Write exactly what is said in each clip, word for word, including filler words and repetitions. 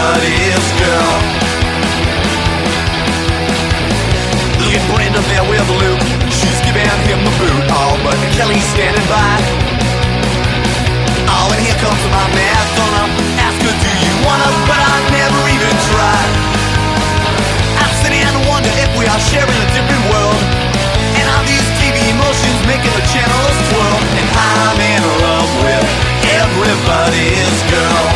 everybody's girl. Look at Brenda there with Luke, she's giving him the boot. Oh, but Kelly's standing by. Oh, and here comes my Madonna. Ask her, do you wanna? But I never even tried. I'm sitting and wonder if we are sharing a different world. And are these T V emotions making the channels twirl? And I'm in love with everybody's girl.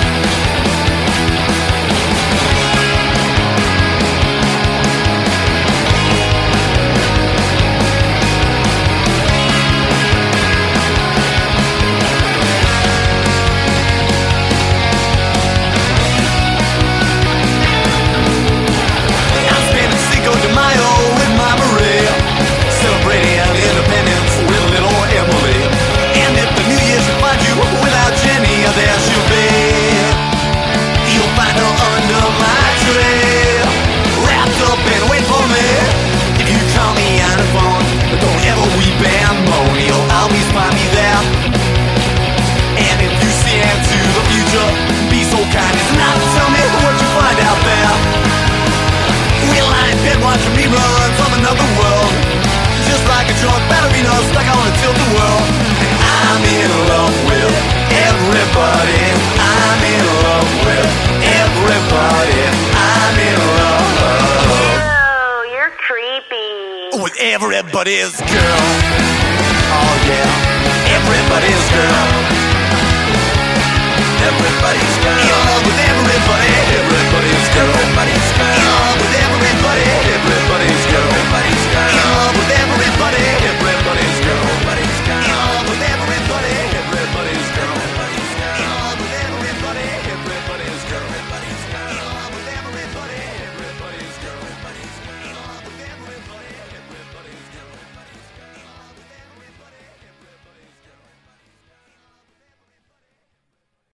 There she'll be. You'll find her under my tree, wrapped up and wait for me. If you call me on the phone, don't ever weep and moan. You'll always find me there. And if you see into the future, be so kind as not to tell me what you find out there. We'll lie in bed watching reruns of another world, just like a drunk ballerina stuck on a tilt-a-whirl. And I'm in love with everybody. I'm in love with everybody. I'm in love. Oh, you're creepy. With everybody's girl. Oh yeah, everybody.